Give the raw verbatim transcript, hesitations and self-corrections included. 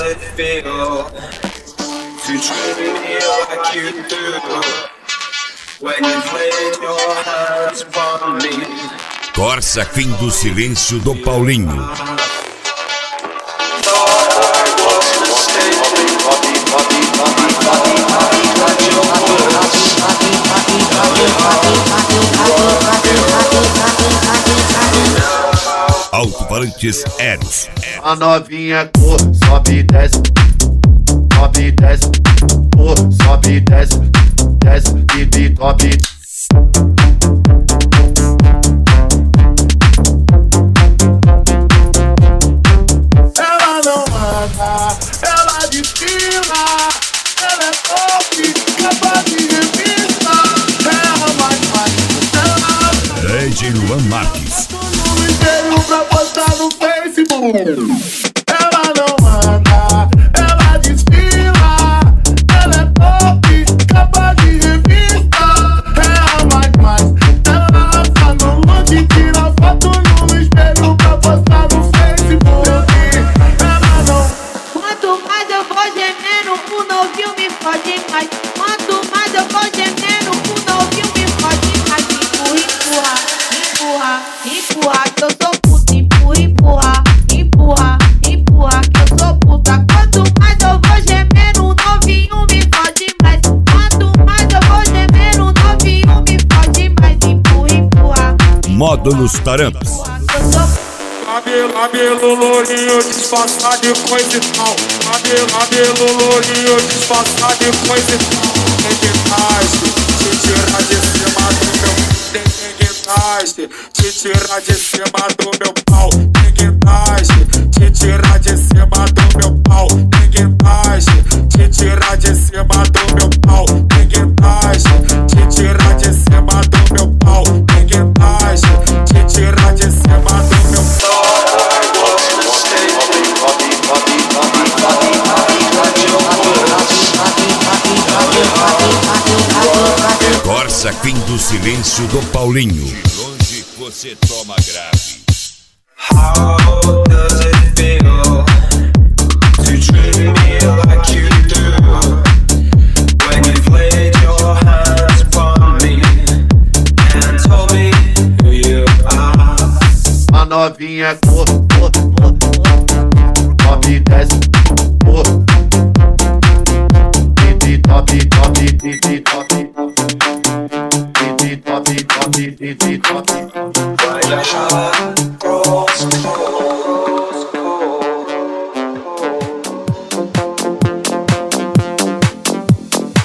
it feel to treat me like you do when you place your hands upon me? Corsa Fim do Silêncio do Paulinho. Alto-falantes Eros. A novinha cor, sobe e desce, sobe e desce, cor, sobe e desce, desce, bibi, top. Ela não anda, ela desfila, ela é top, capa de revista, ela vai, vai, ela D J Luan Marques. pra postar no Facebook. Ela não anda, ela desfila, ela é top, capa de revista, ela mais mais, ela lança no look, tira foto no espelho pra postar no Facebook. Ela não. Quanto mais eu vou gemendo, o novinho me fode mais. Quanto mais eu vou gemendo, o novinho me fode mais. Empurra, empurra, empurra, empurra, que eu sou puta. Empurra, empurra, empurra, empurra, que eu sou puta. Quanto mais eu vou gemendo, o novinho me fode mais. Quanto mais eu vou gemendo, o novinho me fode mais. Empurra, empurra, Modo nos Tarampas. Cabelo, cabelo lourinho, disfarçado de coisa e tal. Cabelo, cabelo lourinho, disfarçado de coisa e tal. Tem que nasce, te tirar de cima do meu. Tem que nasce, te tirar de cima do meu pau. Tem que nasce, te tirar de cima do meu pau. Tem que nasce, te tirar de cima do meu pau. Tem que nasce, te tirar de cima do meu pau. Tem que nasce, te tirar de cima do meu pau. Corsa Fim do Silêncio do Paulinho. De longe você toma grave. How does it